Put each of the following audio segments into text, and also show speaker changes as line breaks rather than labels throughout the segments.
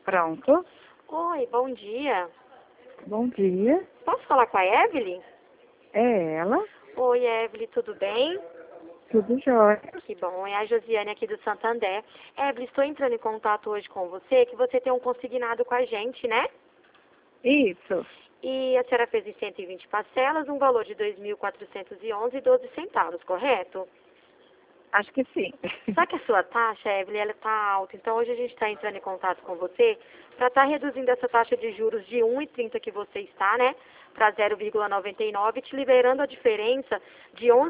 Pronto.
Oi, bom dia.
Bom dia.
Posso falar com a Evelyn?
É ela?
Oi, Evelyn, tudo bem?
Tudo jóia.
Que bom, é a Josiane aqui do Santander. Evelyn, estou entrando em contato hoje com você, que você tem um consignado com a gente, né?
Isso.
E a senhora fez em 120 parcelas, um valor de R$ 2.411,12, correto?
Acho que sim.
Só que a sua taxa, Evelyn, ela está alta. Então, hoje a gente está entrando em contato com você para estar reduzindo essa taxa de juros de 1,30 que você está, né? Para 0,99, te liberando a diferença de R$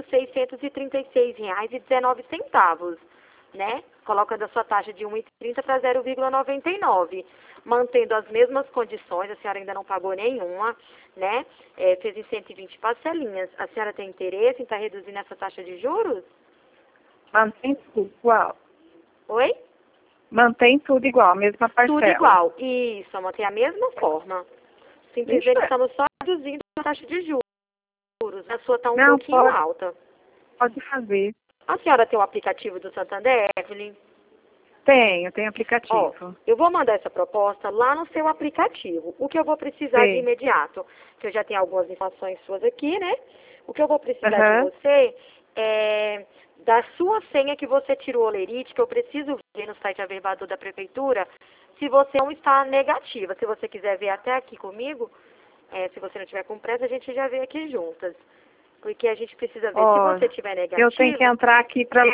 11.636,19, né? Colocando a sua taxa de 1,30 para 0,99. Mantendo as mesmas condições, a senhora ainda não pagou nenhuma, né? Fez em 120 parcelinhas. A senhora tem interesse em estar reduzindo essa taxa de juros?
Mantém tudo igual.
Oi?
Mantém tudo igual, a mesma parcela.
Tudo igual. Isso, mantém a mesma forma. Simplesmente estamos só reduzindo a taxa de juros. A sua está um pouquinho alta.
Pode fazer.
A senhora tem o aplicativo do Santander, Evelyn?
Tenho aplicativo.
Ó, eu vou mandar essa proposta lá no seu aplicativo. O que eu vou precisar de imediato, que eu já tenho algumas informações suas aqui, né? O que eu vou precisar de você é da sua senha que você tirou o Olerite, que eu preciso ver no site averbador da prefeitura, se você não está negativa. Se você quiser ver até aqui comigo, se você não tiver com pressa, a gente já vê aqui juntas. Porque a gente precisa ver se você tiver negativa.
Eu tenho que entrar aqui para...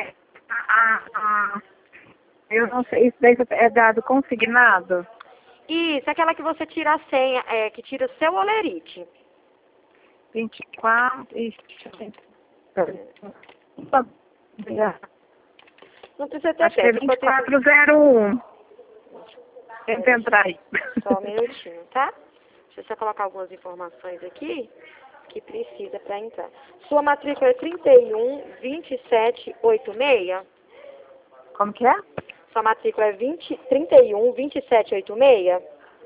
eu não sei, isso daí é dado consignado?
Isso, aquela que você tira a senha, que tira o seu Olerite.
24...
Não precisa ter
Acho que é 2401. Tenta entrar aí.
Só um minutinho, tá? Deixa eu só colocar algumas informações aqui que precisa para entrar. Sua matrícula é 312786?
Como que é?
Sua matrícula é 312786?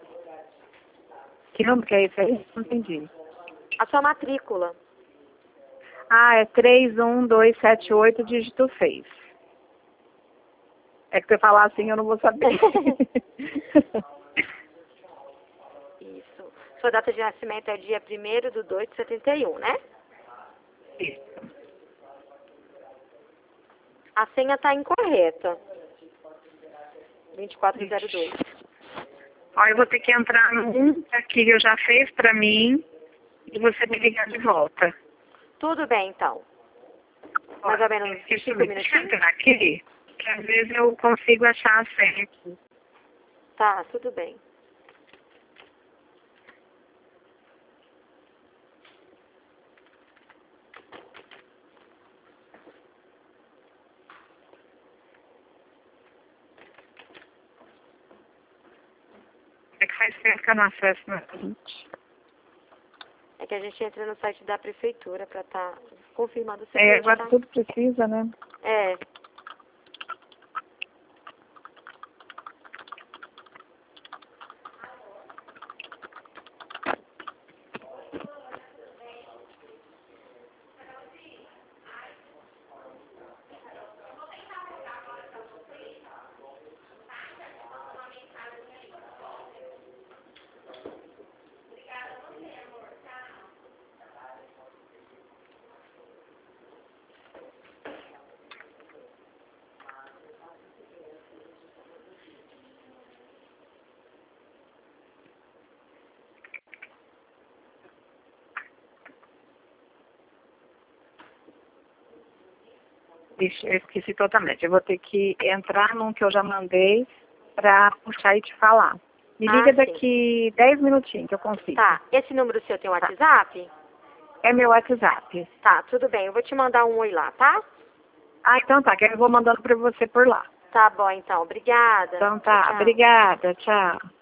Que número que é esse aí? Não entendi.
A sua matrícula.
Ah, é 31278, dígito 6. É que você falar assim, eu não vou saber.
Isso. Sua data de nascimento é dia 1º de 2 de 71, né?
Isso.
A senha está incorreta. 2402.
Ó, eu vou ter que entrar num que eu já fez pra mim e você me ligar de volta.
Tudo bem, então. Mais ou menos 5 minutinhos?
Aqui, que às vezes eu consigo achar a senha aqui.
Tá, tudo bem.
É que faz tempo que eu não acesso no site.
É que a gente entra no site da prefeitura para estar confirmando o
Agora
tá?
tudo precisa, né?
É.
Ixi, eu esqueci totalmente. Eu vou ter que entrar num que eu já mandei pra puxar e te falar. Me liga daqui 10 minutinhos que eu consigo.
Tá. Esse número seu tem WhatsApp?
É meu WhatsApp.
Tá, tudo bem. Eu vou te mandar um oi lá, tá?
Ah, então tá. Que eu vou mandando pra você por lá.
Tá bom, então. Obrigada.
Então tá.
Tchau.
Obrigada. Tchau.